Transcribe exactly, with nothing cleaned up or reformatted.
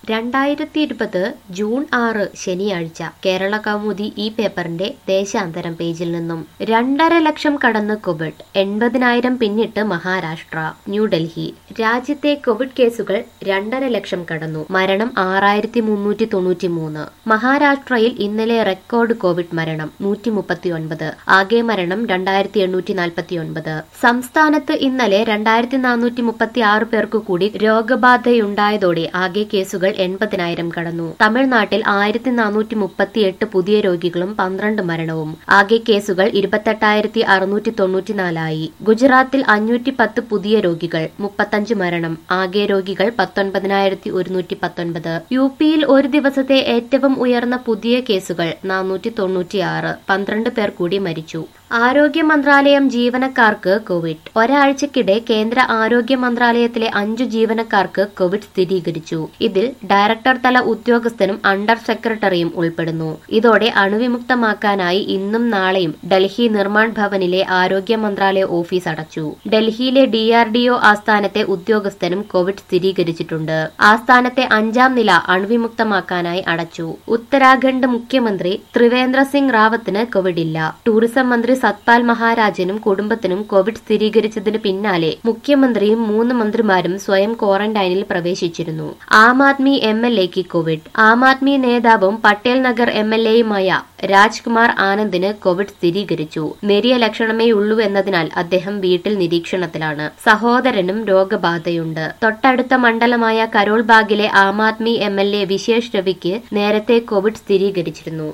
രണ്ടായിരത്തി ഇരുപത് ജൂൺ ആറ് ശനിയാഴ്ച കേരള കൗമുദി ഈ പേപ്പറിന്റെ ദേശാന്തരം പേജിൽ നിന്നും രണ്ടര ലക്ഷം കടന്ന് കോവിഡ് എൺപതിനായിരം പിന്നിട്ട് മഹാരാഷ്ട്ര. ന്യൂഡൽഹി. രാജ്യത്തെ കോവിഡ് കേസുകൾ രണ്ടര ലക്ഷം കടന്നു. മരണം ആറായിരത്തി മുന്നൂറ്റി തൊണ്ണൂറ്റി മൂന്ന്. മഹാരാഷ്ട്രയിൽ ഇന്നലെ റെക്കോർഡ് കോവിഡ് മരണം നൂറ്റി മുപ്പത്തി ഒൻപത്. ആകെ മരണം രണ്ടായിരത്തി എണ്ണൂറ്റി നാൽപ്പത്തി ഒൻപത്. സംസ്ഥാനത്ത് ഇന്നലെ രണ്ടായിരത്തി നാനൂറ്റി മുപ്പത്തി ആറ് പേർക്ക് കൂടി രോഗബാധയുണ്ടായതോടെ ആകെ കേസുകൾ എൺപതിനായിരം കടന്നു. തമിഴ്നാട്ടിൽ ആയിരത്തി നാനൂറ്റി മുപ്പത്തി എട്ട് പുതിയ രോഗികളും പന്ത്രണ്ട് മരണവും. ആകെ കേസുകൾ ഇരുപത്തെട്ടായിരത്തി അറുന്നൂറ്റി തൊണ്ണൂറ്റിനാലായി. ഗുജറാത്തിൽ അഞ്ഞൂറ്റി പത്ത് പുതിയ രോഗികൾ, മുപ്പത്തഞ്ച് മരണം. ആകെ രോഗികൾ പത്തൊൻപതിനായിരത്തി ഒരുന്നൂറ്റി പത്തൊൻപത്. യു പിയിൽ ഒരു ദിവസത്തെ ഏറ്റവും ഉയർന്ന പുതിയ കേസുകൾ നാനൂറ്റി തൊണ്ണൂറ്റിയാറ്. പന്ത്രണ്ട് പേർ കൂടി മരിച്ചു. ആരോഗ്യ മന്ത്രാലയം ജീവനക്കാർക്ക് കോവിഡ്. ഒരാഴ്ചക്കിടെ കേന്ദ്ര ആരോഗ്യ മന്ത്രാലയത്തിലെ അഞ്ചു ജീവനക്കാർക്ക് കോവിഡ് സ്ഥിരീകരിച്ചു. ഇതിൽ ഡയറക്ടർ തല ഉദ്യോഗസ്ഥനും അണ്ടർ സെക്രട്ടറിയും ഉൾപ്പെടുന്നു. ഇതോടെ അണുവിമുക്തമാക്കാനായി ഇന്നും നാളെയും ഡൽഹി നിർമ്മാൺ ഭവനിലെ ആരോഗ്യ മന്ത്രാലയ ഓഫീസ് അടച്ചു. ഡൽഹിയിലെ ഡി ആർ ഡി ഒ ആസ്ഥാനത്തെ ഉദ്യോഗസ്ഥനും കോവിഡ് സ്ഥിരീകരിച്ചിട്ടുണ്ട്. ആസ്ഥാനത്തെ അഞ്ചാം നില അണുവിമുക്തമാക്കാനായി അടച്ചു. ഉത്തരാഖണ്ഡ് മുഖ്യമന്ത്രി ത്രിവേന്ദ്ര സിംഗ് റാവത്തിന് കോവിഡ് ഇല്ല. ടൂറിസം മന്ത്രി സത്പാൽ മഹാരാജനും കുടുംബത്തിനും കോവിഡ് സ്ഥിരീകരിച്ചതിന് പിന്നാലെ മുഖ്യമന്ത്രിയും മൂന്ന് മന്ത്രിമാരും സ്വയം ക്വാറന്റൈനിൽ പ്രവേശിച്ചിരുന്നു. ആം ആദ്മി എം എൽ എക്ക് കോവിഡ്. ആം ആദ്മി നേതാവും പട്ടേൽ നഗർ എം എൽ എയുമായ രാജ്കുമാർ ആനന്ദിന് കോവിഡ് സ്ഥിരീകരിച്ചു. നേരിയ ലക്ഷണമേ ഉള്ളൂ എന്നതിനാൽ അദ്ദേഹം വീട്ടിൽ നിരീക്ഷണത്തിലാണ്. സഹോദരനും രോഗബാധയുണ്ട്. തൊട്ടടുത്ത മണ്ഡലമായ കരോൾ ബാഗിലെ Aam Aadmi M L A Vishesh രവിക്ക് നേരത്തെ കോവിഡ് സ്ഥിരീകരിച്ചിരുന്നു.